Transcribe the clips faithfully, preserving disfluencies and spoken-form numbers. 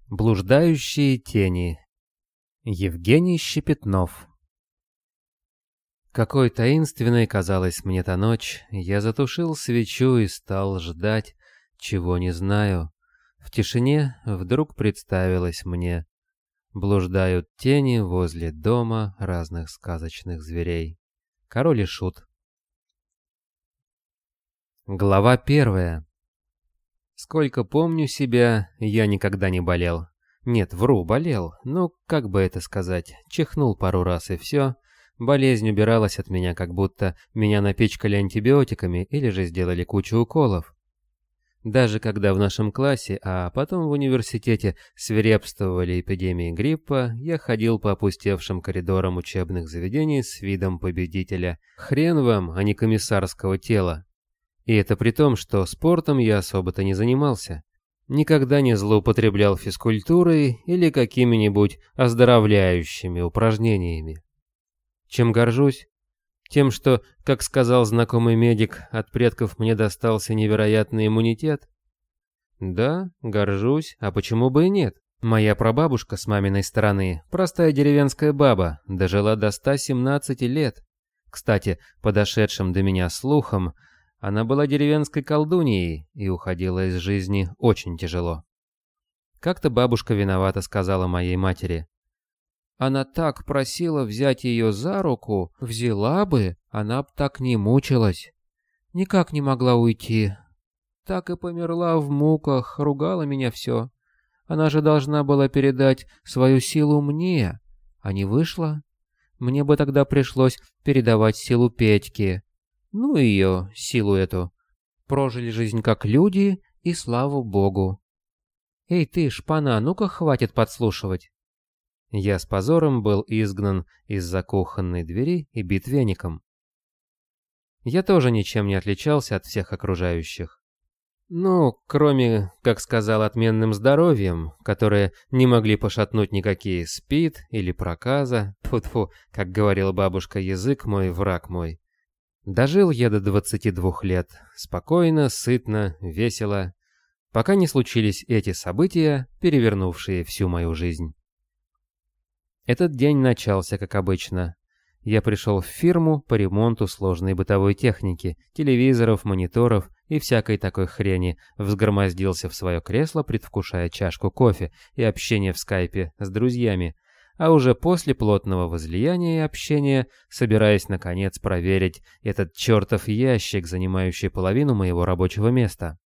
Блуждающие тени. Евгений Щепетнов. Какой таинственной казалась мне та ночь, я затушил свечу и стал ждать, чего не знаю. В тишине вдруг представилось мне: блуждают тени возле дома разных сказочных зверей. Король и Шут. Глава первая. Сколько помню себя, я никогда не болел. Нет, вру, болел, но, как бы это сказать, чихнул пару раз и все. Болезнь убиралась от меня, как будто меня напичкали антибиотиками или же сделали кучу уколов. Даже когда в нашем классе, а потом в университете свирепствовали эпидемии гриппа, я ходил по опустевшим коридорам учебных заведений с видом победителя. Хрен вам, а не комиссарского тела. И это при том, что спортом я особо-то не занимался. Никогда не злоупотреблял физкультурой или какими-нибудь оздоровляющими упражнениями. Чем горжусь? Тем, что, как сказал знакомый медик, от предков мне достался невероятный иммунитет? Да, горжусь, а почему бы и нет? Моя прабабушка с маминой стороны, простая деревенская баба, дожила до ста семнадцати лет. Кстати, подошедшим до меня слухом, она была деревенской колдуньей и уходила из жизни очень тяжело. Как-то бабушка виновата сказала моей матери: «Она так просила взять ее за руку, взяла бы, она б так не мучилась. Никак не могла уйти. Так и померла в муках, ругала меня все. Она же должна была передать свою силу мне, а не вышла. Мне бы тогда пришлось передавать силу Петьке. Ну ее, силу эту. Прожили жизнь как люди, и слава богу. Эй ты, шпана, ну-ка хватит подслушивать». Я с позором был изгнан из-за кухонной двери и бит веником. Я тоже ничем не отличался от всех окружающих. Ну, кроме, как сказал, отменным здоровьем, которое не могли пошатнуть никакие СПИД или проказа. Тьфу-тьфу, как говорила бабушка, язык мой, враг мой. Дожил я до двадцати двух лет, спокойно, сытно, весело, пока не случились эти события, перевернувшие всю мою жизнь. Этот день начался как обычно. Я пришел в фирму по ремонту сложной бытовой техники, телевизоров, мониторов и всякой такой хрени, взгромоздился в свое кресло, предвкушая чашку кофе и общение в скайпе с друзьями, а уже после плотного возлияния и общения, собираясь наконец проверить этот чертов ящик, занимающий половину моего рабочего места.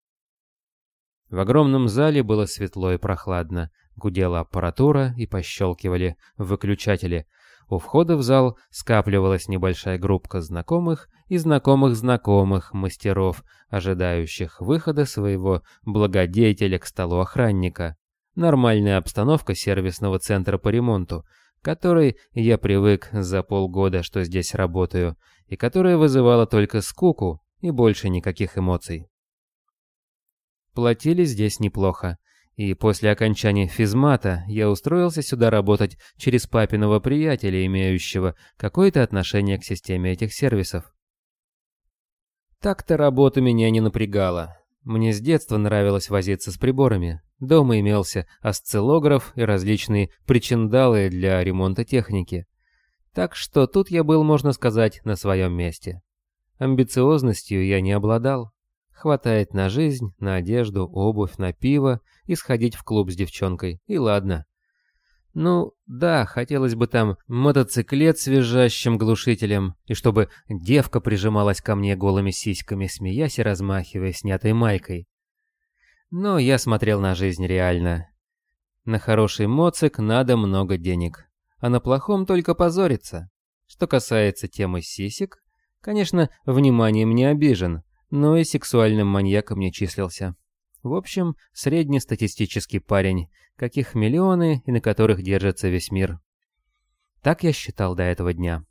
В огромном зале было светло и прохладно, гудела аппаратура и пощелкивали выключатели. У входа в зал скапливалась небольшая группка знакомых и знакомых-знакомых мастеров, ожидающих выхода своего благодетеля к столу охранника. Нормальная обстановка сервисного центра по ремонту, к которой я привык за полгода, что здесь работаю, и которая вызывала только скуку и больше никаких эмоций. Платили здесь неплохо, и после окончания физмата я устроился сюда работать через папиного приятеля, имеющего какое-то отношение к системе этих сервисов. Так-то работа меня не напрягала. Мне с детства нравилось возиться с приборами. Дома имелся осциллограф и различные причиндалы для ремонта техники. Так что тут я был, можно сказать, на своем месте. Амбициозностью я не обладал. Хватает на жизнь, на одежду, обувь, на пиво и сходить в клуб с девчонкой, и ладно. Ну, да, хотелось бы там мотоциклет с визжащим глушителем, и чтобы девка прижималась ко мне голыми сиськами, смеясь и размахивая снятой майкой. Но я смотрел на жизнь реально. На хороший моцик надо много денег, а на плохом только позориться. Что касается темы сисек, конечно, вниманием не обижен, но и сексуальным маньяком не числился. В общем, среднестатистический парень, каких миллионы и на которых держится весь мир. Так я считал до этого дня.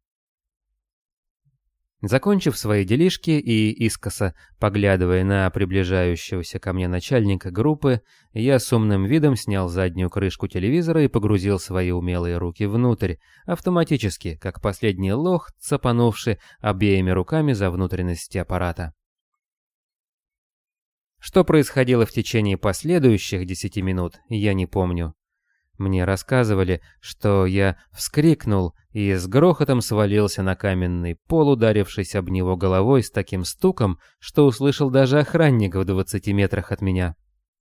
Закончив свои делишки и искоса поглядывая на приближающегося ко мне начальника группы, я с умным видом снял заднюю крышку телевизора и погрузил свои умелые руки внутрь, автоматически, как последний лох, цапанувший обеими руками за внутренности аппарата. Что происходило в течение последующих десяти минут, я не помню. Мне рассказывали, что я вскрикнул и с грохотом свалился на каменный пол, ударившись об него головой с таким стуком, что услышал даже охранник в двадцати метрах от меня.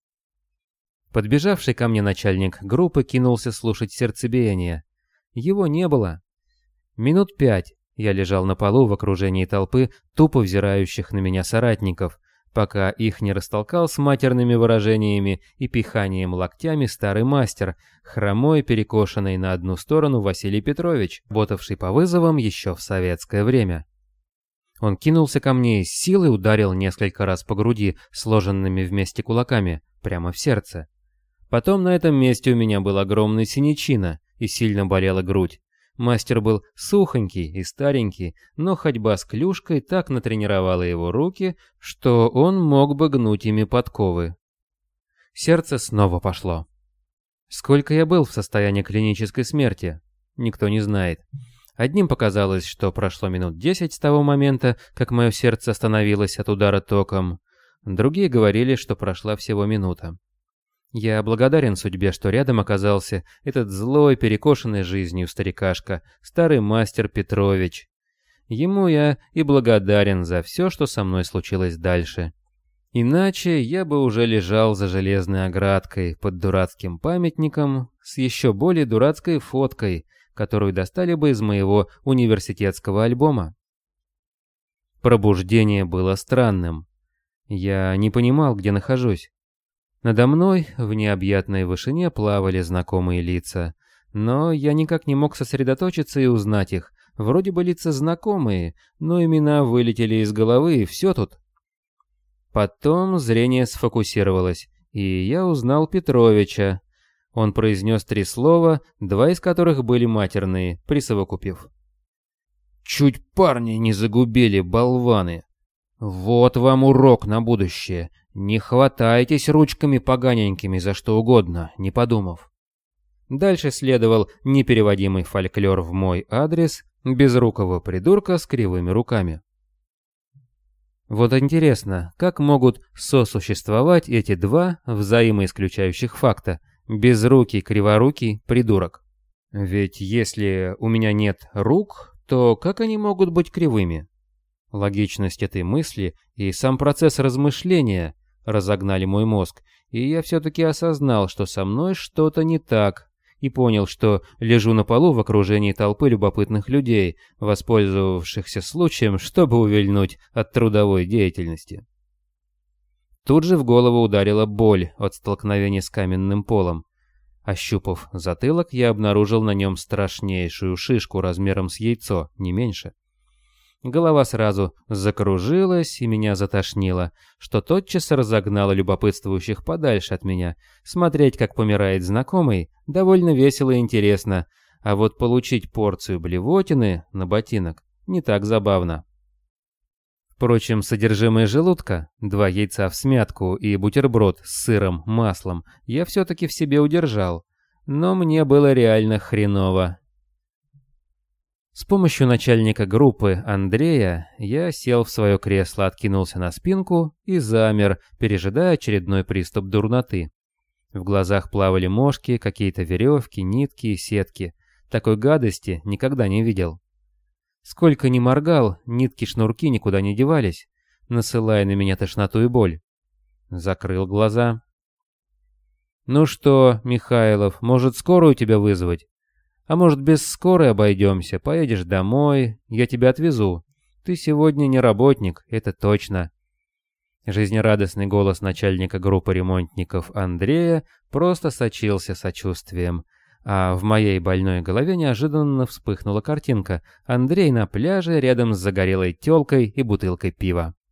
Подбежавший ко мне начальник группы кинулся слушать сердцебиение. Его не было. Минут пять я лежал на полу в окружении толпы тупо взирающих на меня соратников, пока их не растолкал с матерными выражениями и пиханием локтями старый мастер, хромой, перекошенный на одну сторону Василий Петрович, работавший по вызовам еще в советское время. Он кинулся ко мне и с силой ударил несколько раз по груди, сложенными вместе кулаками, прямо в сердце. Потом на этом месте у меня был огромный синячина, и сильно болела грудь. Мастер был сухонький и старенький, но ходьба с клюшкой так натренировала его руки, что он мог бы гнуть ими подковы. Сердце снова пошло. Сколько я был в состоянии клинической смерти, никто не знает. Одним показалось, что прошло минут десять с того момента, как мое сердце остановилось от удара током. Другие говорили, что прошла всего минута. Я благодарен судьбе, что рядом оказался этот злой, перекошенный жизнью старикашка, старый мастер Петрович. Ему я и благодарен за все, что со мной случилось дальше. Иначе я бы уже лежал за железной оградкой под дурацким памятником с еще более дурацкой фоткой, которую достали бы из моего университетского альбома. Пробуждение было странным. Я не понимал, где нахожусь. Надо мной в необъятной вышине плавали знакомые лица, но я никак не мог сосредоточиться и узнать их. Вроде бы лица знакомые, но имена вылетели из головы, и все тут. Потом зрение сфокусировалось, и я узнал Петровича. Он произнес три слова, два из которых были матерные, присовокупив. «Чуть парни не загубили, болваны! Вот вам урок на будущее. Не хватайтесь ручками поганенькими за что угодно, не подумав». Дальше следовал непереводимый фольклор в мой адрес безрукого придурка с кривыми руками. Вот интересно, как могут сосуществовать эти два взаимоисключающих факта: безрукий, криворукий, придурок? Ведь если у меня нет рук, то как они могут быть кривыми? Логичность этой мысли и сам процесс размышления разогнали мой мозг, и я все-таки осознал, что со мной что-то не так, и понял, что лежу на полу в окружении толпы любопытных людей, воспользовавшихся случаем, чтобы увильнуть от трудовой деятельности. Тут же в голову ударила боль от столкновения с каменным полом. Ощупав затылок, я обнаружил на нем страшнейшую шишку размером с яйцо, не меньше. Голова сразу закружилась и меня затошнило, что тотчас разогнало любопытствующих подальше от меня. Смотреть, как помирает знакомый, довольно весело и интересно, а вот получить порцию блевотины на ботинок не так забавно. Впрочем, содержимое желудка, два яйца всмятку и бутерброд с сыром, маслом, я все-таки в себе удержал, но мне было реально хреново. С помощью начальника группы Андрея я сел в свое кресло, откинулся на спинку и замер, пережидая очередной приступ дурноты. В глазах плавали мошки, какие-то веревки, нитки и сетки. Такой гадости никогда не видел. Сколько ни моргал, нитки-шнурки никуда не девались, насылая на меня тошноту и боль. Закрыл глаза. «Ну что, Михайлов, может, скорую тебя вызвать? А может, без скорой обойдемся, поедешь домой, я тебя отвезу. Ты сегодня не работник, это точно». Жизнерадостный голос начальника группы ремонтников Андрея просто сочился сочувствием. А в моей больной голове неожиданно вспыхнула картинка. Андрей на пляже рядом с загорелой тёлкой и бутылкой пива.